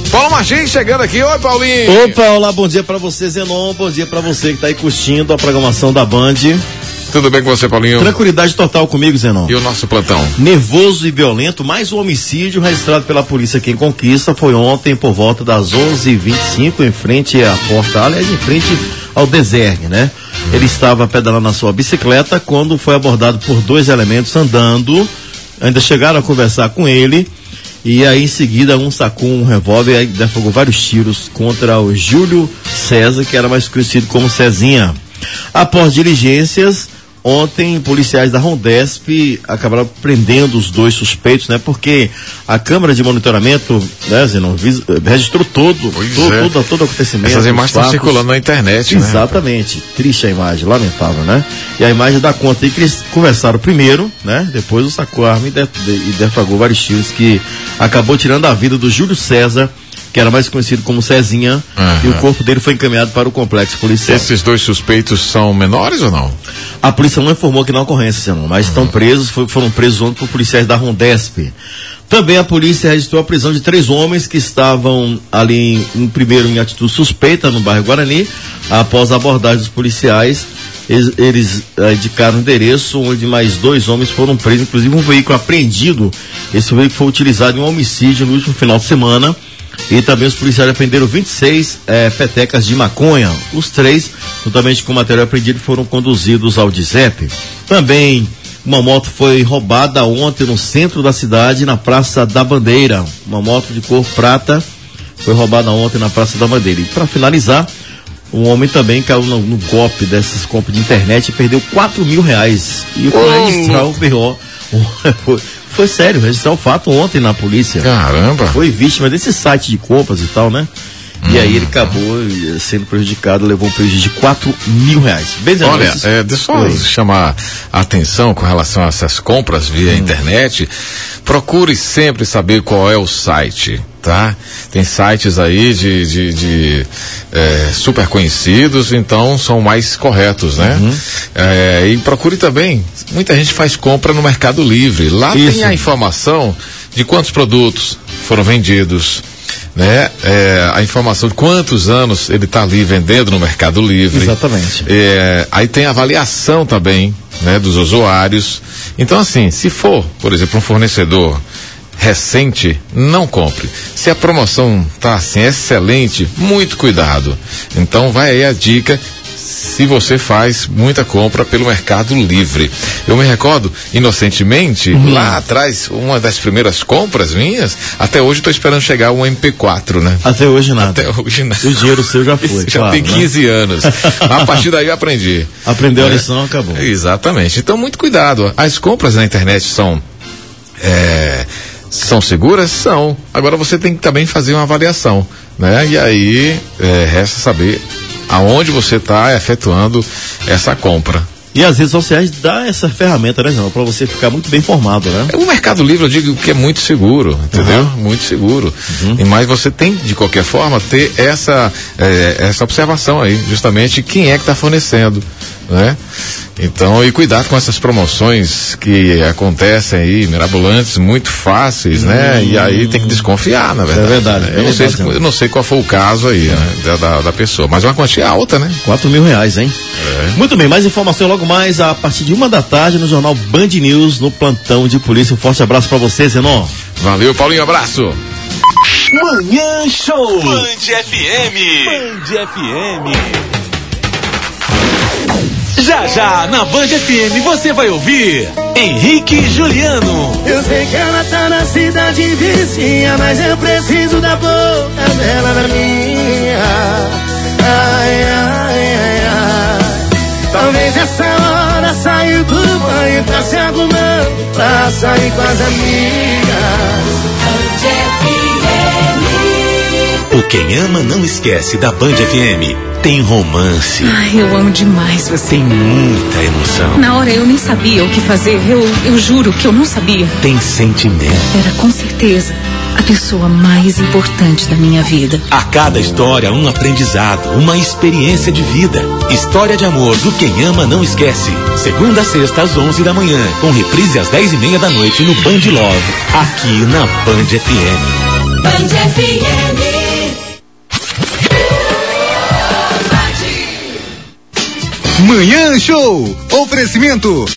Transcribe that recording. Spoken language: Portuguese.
Paulo Martins chegando aqui. Oi, Paulinho. Opa, olá, bom dia pra você, Zenon. Bom dia pra você que tá aí curtindo a programação da Band. Tudo bem com você, Paulinho? Tranquilidade total comigo, Zenon. E o nosso plantão? Nervoso e violento, mais um homicídio registrado pela polícia aqui em Conquista. Foi ontem por volta das 11h25 em frente à porta, aliás, em frente ao Desergue, né? Ele estava pedalando na sua bicicleta quando foi abordado por dois elementos andando. Ainda chegaram a conversar com ele. E aí em seguida um sacou um revólver e defogou vários tiros contra o Júlio César, que era mais conhecido como Cezinha. Após diligências, ontem policiais da Rondesp acabaram prendendo os dois suspeitos, né? Porque a câmera de monitoramento, né, Zenon, registrou todo o acontecimento. Essas imagens estão circulando na internet, né? Exatamente. Triste a imagem, lamentável, né? E a imagem dá conta aí que eles conversaram primeiro, né? Depois o sacou a arma e defragou vários tiros que acabou tirando a vida do Júlio César, que era mais conhecido como Cezinha, e o corpo dele foi encaminhado para o complexo policial. Esses dois suspeitos são menores ou não? A polícia não informou que não ocorrência, não, mas estão presos, foram presos ontem por policiais da Rondesp. Também a polícia registrou a prisão de 3 homens que estavam ali primeiro em atitude suspeita no bairro Guarani. Após a abordagem dos policiais, eles indicaram o endereço onde mais 2 homens foram presos, inclusive um veículo apreendido. Esse veículo foi utilizado em um homicídio no último final de semana. E também os policiais apreenderam 26 petecas de maconha. Os 3, juntamente com o material apreendido, foram conduzidos ao DIZEP. Também uma moto foi roubada ontem no centro da cidade, na Praça da Bandeira. Uma moto de cor prata foi roubada ontem na Praça da Bandeira. E para finalizar, um homem também caiu no golpe dessas compras de internet e perdeu R$4.000. E foi registrar o BO. Foi sério, registrar o fato ontem na polícia. Caramba! Foi vítima desse site de compras e tal, né? E aí ele acabou sendo prejudicado, levou um prejuízo de R$4.000. Olha, deixa eu chamar a atenção com relação a essas compras via internet. Procure sempre saber qual é o site, tá? Tem sites aí de super conhecidos, então são mais corretos, né? E procure também, muita gente faz compra no Mercado Livre. Lá tem a informação de quantos produtos foram vendidos, né? A informação de quantos anos ele está ali vendendo no Mercado Livre. Exatamente. Aí tem a avaliação também, né, dos usuários. Então, assim, se for, por exemplo, um fornecedor recente, não compre. Se a promoção tá assim excelente, muito cuidado. Então vai aí a dica, se você faz muita compra pelo Mercado Livre. Eu me recordo, inocentemente, lá atrás, uma das primeiras compras minhas, até hoje estou esperando chegar um MP4, né? Até hoje nada. Até hoje nada. O dinheiro seu já foi. Já claro, tem 15 anos. A partir daí eu aprendi. Aprendeu a lição, acabou. Exatamente. Então, muito cuidado. As compras na internet são seguras? São. Agora você tem que também fazer uma avaliação, né? E aí, resta saber aonde você está efetuando essa compra. E as redes sociais dá essa ferramenta, né, João? Para você ficar muito bem informado, né? O Mercado Livre, eu digo que é muito seguro, entendeu? Muito seguro. Mas você tem, de qualquer forma, ter essa observação aí, justamente quem é que está fornecendo, né? Então, e cuidado com essas promoções que acontecem aí, mirabolantes, muito fáceis, né? E aí tem que desconfiar, na verdade. É verdade. Né? Eu não sei qual foi o caso aí, né? da pessoa, mas uma quantia alta, né? R$4.000, hein? Muito bem, mais informação logo mais a partir de 1h no jornal Band News, no plantão de polícia. Um forte abraço pra você, Zenon. Valeu, Paulinho, abraço. Manhã Show Band FM. Band FM. Já na Band FM você vai ouvir Henrique e Juliano. Eu sei que ela tá na cidade vizinha, mas eu preciso da boca dela na minha. Ai, ai, ai, ai. Talvez essa hora saiu do banho, tá se arrumando pra sair com as amigas. O Quem Ama Não Esquece da Band FM tem romance. Ai, eu amo demais você. Tem muita emoção. Na hora eu nem sabia o que fazer. Eu juro que eu não sabia. Tem sentimento. Era com certeza a pessoa mais importante da minha vida. A cada história um aprendizado, uma experiência de vida. História de amor do Quem Ama Não Esquece. Segunda a sexta às 11 da manhã, com reprise às 10:30 da noite no Band Love, aqui na Band FM. Band FM. Manhã Show. Oferecimento